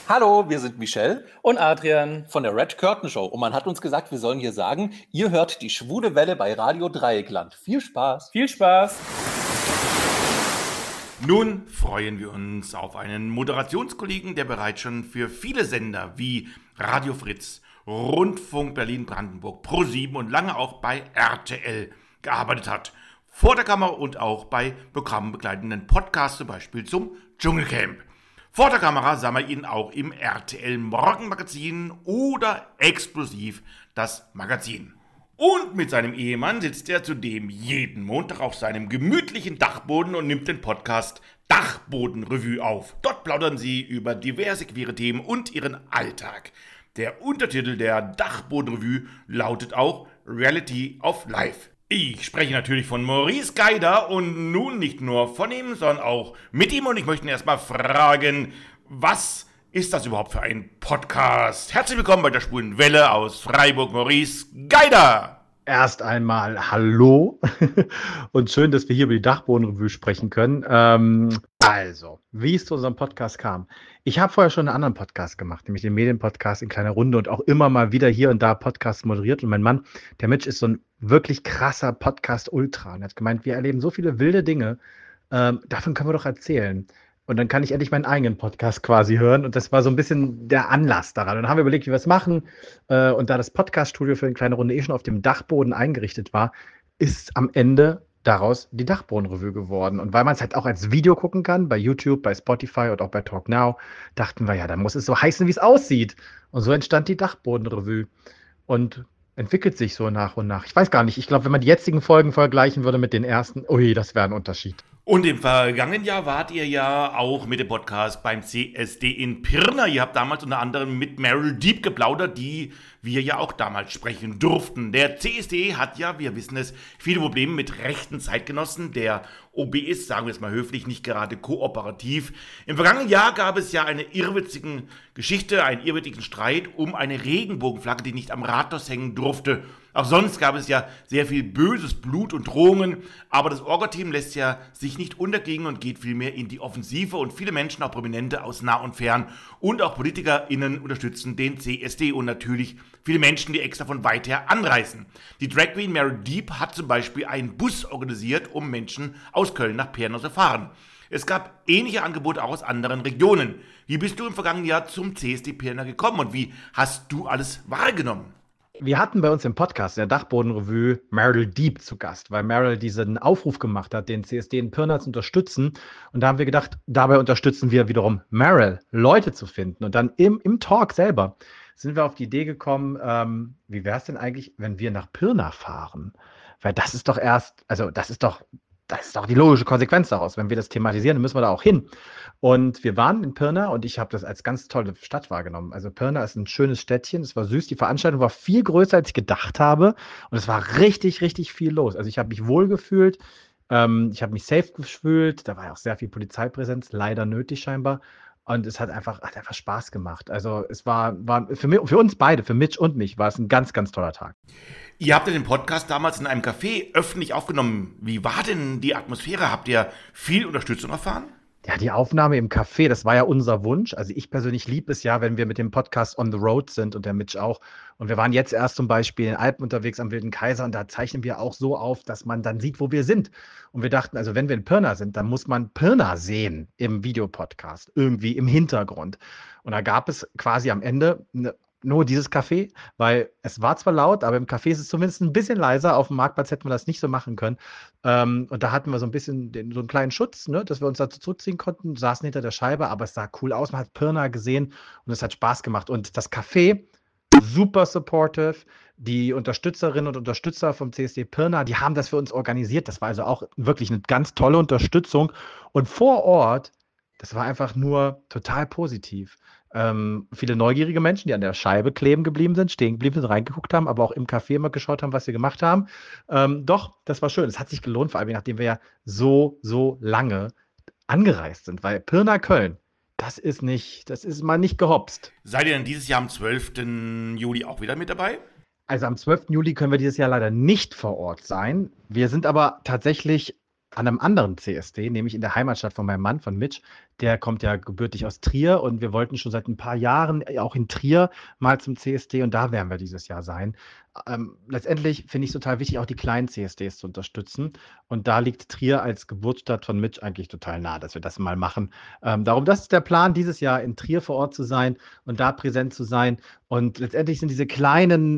Hallo, wir sind Michelle Und Adrian. von der Red Curtain Show und man hat uns gesagt, wir sollen hier sagen, ihr hört die Schwule Welle bei Radio Dreieckland. Viel Spaß! Viel Spaß. Nun freuen wir uns auf einen Moderationskollegen, der bereits schon für viele Sender wie Radio Fritz, Rundfunk Berlin-Brandenburg, Pro7 und lange auch bei RTL gearbeitet hat. Vor der Kamera und auch bei programmbegleitenden Podcasts, zum Beispiel zum Dschungelcamp. Vor der Kamera sah man ihn auch im RTL Morgenmagazin oder Explosiv, das Magazin. Und mit seinem Ehemann sitzt er zudem jeden Montag auf seinem gemütlichen Dachboden und nimmt den Podcast Dachboden-Revue auf. Dort plaudern sie über diverse queere Themen und ihren Alltag. Der Untertitel der Dachboden-Revue lautet auch Reality of Life. Ich spreche natürlich von Maurice Geider und nun nicht nur von ihm, sondern auch mit ihm. Und ich möchte ihn erstmal fragen, was ist das überhaupt für ein Podcast? Herzlich willkommen bei der Schwulen Welle aus Freiburg, Maurice Geider. Erst einmal hallo und schön, dass wir hier über die Dachbodenrevue sprechen können. Also, wie es zu unserem Podcast kam. Ich habe vorher schon einen anderen Podcast gemacht, nämlich den Medienpodcast in kleiner Runde und auch immer mal wieder hier und da Podcasts moderiert. Und mein Mann, der Mitch, ist so ein wirklich krasser Podcast-Ultra und hat gemeint, wir erleben so viele wilde Dinge, davon können wir doch erzählen. Und dann kann ich endlich meinen eigenen Podcast quasi hören. Und das war so ein bisschen der Anlass daran. Und dann haben wir überlegt, wie wir es machen. Und da das Podcaststudio für eine kleine Runde schon auf dem Dachboden eingerichtet war, ist am Ende daraus die Dachbodenrevue geworden. Und weil man es halt auch als Video gucken kann, bei YouTube, bei Spotify und auch bei Talk Now, dachten wir, ja, dann muss es so heißen, wie es aussieht. Und so entstand die Dachbodenrevue. Und entwickelt sich so nach und nach. Ich weiß gar nicht, ich glaube, wenn man die jetzigen Folgen vergleichen würde mit den ersten, ui, das wäre ein Unterschied. Und im vergangenen Jahr wart ihr ja auch mit dem Podcast beim CSD in Pirna. Ihr habt damals unter anderem mit Meryl Deep geplaudert, die wir ja auch damals sprechen durften. Der CSD hat ja, wir wissen es, viele Probleme mit rechten Zeitgenossen. Der OB ist, sagen wir es mal höflich, nicht gerade kooperativ. Im vergangenen Jahr gab es ja eine irrwitzige Geschichte, einen irrwitzigen Streit um eine Regenbogenflagge, die nicht am Rathaus hängen durfte. Auch sonst gab es ja sehr viel böses Blut und Drohungen, aber das Orga-Team lässt ja sich nicht unterkriegen und geht vielmehr in die Offensive und viele Menschen, auch Prominente aus nah und fern und auch PolitikerInnen unterstützen den CSD und natürlich viele Menschen, die extra von weit her anreisen. Die Drag Queen Meryl Deep hat zum Beispiel einen Bus organisiert, um Menschen aus Köln nach Pirna zu fahren. Es gab ähnliche Angebote auch aus anderen Regionen. Wie bist du im vergangenen Jahr zum CSD Pirna gekommen und wie hast du alles wahrgenommen? Wir hatten bei uns im Podcast, in der Dachbodenrevue, Meryl Deep zu Gast, weil Meryl diesen Aufruf gemacht hat, den CSD in Pirna zu unterstützen. Und da haben wir gedacht, dabei unterstützen wir wiederum Meryl, Leute zu finden. Und dann im Talk selber sind wir auf die Idee gekommen, wie wäre es denn eigentlich, wenn wir nach Pirna fahren? Weil das ist doch das ist doch die logische Konsequenz daraus. Wenn wir das thematisieren, dann müssen wir da auch hin. Und wir waren in Pirna und ich habe das als ganz tolle Stadt wahrgenommen. Also Pirna ist ein schönes Städtchen, es war süß, die Veranstaltung war viel größer, als ich gedacht habe und es war richtig, richtig viel los. Also ich habe mich wohl gefühlt, ich habe mich safe gefühlt, da war ja auch sehr viel Polizeipräsenz, leider nötig scheinbar. Und es hat einfach Spaß gemacht. Also es war für uns beide, für Mitch und mich, war es ein ganz, ganz toller Tag. Ihr habt ja den Podcast damals in einem Café öffentlich aufgenommen. Wie war denn die Atmosphäre? Habt ihr viel Unterstützung erfahren? Ja, die Aufnahme im Café, das war ja unser Wunsch. Also ich persönlich liebe es ja, wenn wir mit dem Podcast on the road sind und der Mitch auch. Und wir waren jetzt erst zum Beispiel in den Alpen unterwegs am Wilden Kaiser und da zeichnen wir auch so auf, dass man dann sieht, wo wir sind. Und wir dachten, also wenn wir in Pirna sind, dann muss man Pirna sehen im Videopodcast, irgendwie im Hintergrund. Und da gab es quasi am Ende nur dieses Café, weil es war zwar laut, aber im Café ist es zumindest ein bisschen leiser. Auf dem Marktplatz hätten wir das nicht so machen können. Und da hatten wir so ein bisschen so einen kleinen Schutz, ne, dass wir uns dazu zurückziehen konnten, saßen hinter der Scheibe, aber es sah cool aus. Man hat Pirna gesehen und es hat Spaß gemacht. Und das Café, super supportive. Die Unterstützerinnen und Unterstützer vom CSD Pirna, die haben das für uns organisiert. Das war also auch wirklich eine ganz tolle Unterstützung. Und vor Ort, das war einfach nur total positiv. Viele neugierige Menschen, die an der Scheibe kleben geblieben sind, stehen geblieben sind, reingeguckt haben, aber auch im Café mal geschaut haben, was wir gemacht haben. Doch, das war schön. Es hat sich gelohnt, vor allem nachdem wir ja so lange angereist sind, weil Pirna Köln, das ist mal nicht gehopst. Seid ihr denn dieses Jahr am 12. Juli auch wieder mit dabei? Also am 12. Juli können wir dieses Jahr leider nicht vor Ort sein. Wir sind aber tatsächlich an einem anderen CSD, nämlich in der Heimatstadt von meinem Mann, von Mitch. Der kommt ja gebürtig aus Trier und wir wollten schon seit ein paar Jahren auch in Trier mal zum CSD und da werden wir dieses Jahr sein. Letztendlich finde ich es total wichtig, auch die kleinen CSDs zu unterstützen. Und da liegt Trier als Geburtsstadt von Mitch eigentlich total nah, dass wir das mal machen. Darum, das ist der Plan, dieses Jahr in Trier vor Ort zu sein und da präsent zu sein. Und letztendlich sind diese kleinen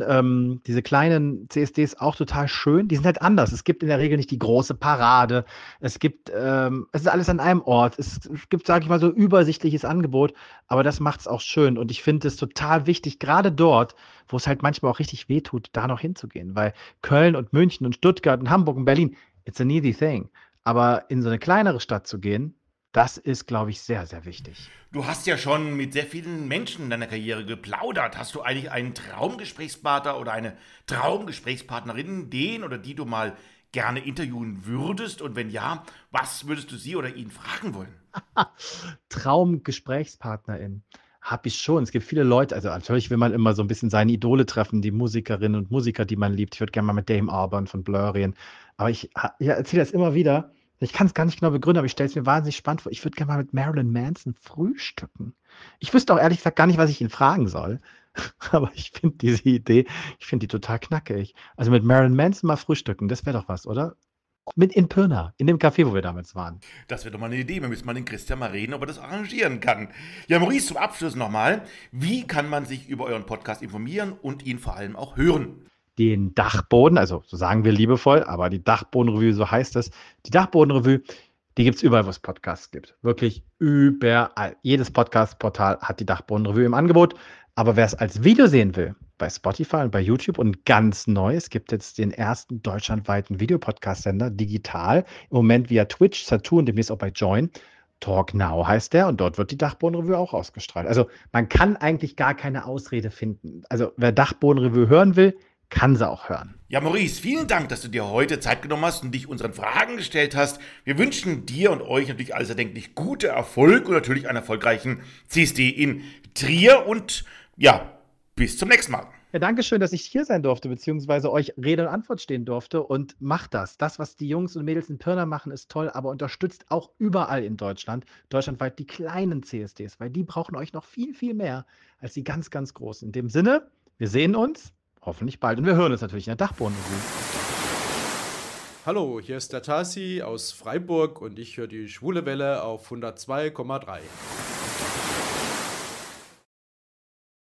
CSDs auch total schön. Die sind halt anders. Es gibt in der Regel nicht die große Parade. Es ist alles an einem Ort. Es gibt, sage ich mal, so übersichtliches Angebot. Aber das macht es auch schön. Und ich finde es total wichtig, gerade dort, wo es halt manchmal auch richtig wehtut, da noch hinzugehen. Weil Köln und München und Stuttgart und Hamburg und Berlin, it's an easy thing. Aber in so eine kleinere Stadt zu gehen, das ist, glaube ich, sehr, sehr wichtig. Du hast ja schon mit sehr vielen Menschen in deiner Karriere geplaudert. Hast du eigentlich einen Traumgesprächspartner oder eine Traumgesprächspartnerin, den oder die du mal gerne interviewen würdest? Und wenn ja, was würdest du sie oder ihn fragen wollen? Traumgesprächspartnerin. Habe ich schon. Es gibt viele Leute, also natürlich will man immer so ein bisschen seine Idole treffen, die Musikerinnen und Musiker, die man liebt. Ich würde gerne mal mit Dame Albarn von Blur reden. Aber ich erzähle das immer wieder. Ich kann es gar nicht genau begründen, aber ich stelle es mir wahnsinnig spannend vor. Ich würde gerne mal mit Marilyn Manson frühstücken. Ich wüsste auch ehrlich gesagt gar nicht, was ich ihn fragen soll. Aber ich finde diese Idee, ich finde die total knackig. Also mit Marilyn Manson mal frühstücken, das wäre doch was, oder? Mit in Pirna, in dem Café, wo wir damals waren. Das wäre doch mal eine Idee. Wir müssen mal den Christian mal reden, ob er das arrangieren kann. Ja, Maurice, zum Abschluss nochmal. Wie kann man sich über euren Podcast informieren und ihn vor allem auch hören? Den Dachboden, also so sagen wir liebevoll, aber die Dachbodenrevue, so heißt es. Die Dachbodenrevue, die gibt es überall, wo es Podcasts gibt. Wirklich überall. Jedes Podcast-Portal hat die Dachbodenrevue im Angebot. Aber wer es als Video sehen will, bei Spotify und bei YouTube und ganz neu, es gibt jetzt den ersten deutschlandweiten Videopodcast-Sender digital, im Moment via Twitch, Saturn, demnächst auch bei Join. Talk Now heißt der und dort wird die Dachbodenrevue auch ausgestrahlt. Also man kann eigentlich gar keine Ausrede finden. Also wer Dachbodenrevue hören will, kann sie auch hören. Ja, Maurice, vielen Dank, dass du dir heute Zeit genommen hast und dich unseren Fragen gestellt hast. Wir wünschen dir und euch natürlich alles erdenklich gute Erfolg und natürlich einen erfolgreichen CSD in Trier und ja, bis zum nächsten Mal. Ja, danke schön, dass ich hier sein durfte, beziehungsweise euch Rede und Antwort stehen durfte und macht das. Das, was die Jungs und Mädels in Pirna machen, ist toll, aber unterstützt auch überall in Deutschland, deutschlandweit die kleinen CSDs, weil die brauchen euch noch viel, viel mehr als die ganz, ganz großen. In dem Sinne, wir sehen uns hoffentlich bald und wir hören uns natürlich in der Dachbodenrevue. Hallo, hier ist der Tasi aus Freiburg und ich höre die Schwule Welle auf 102,3.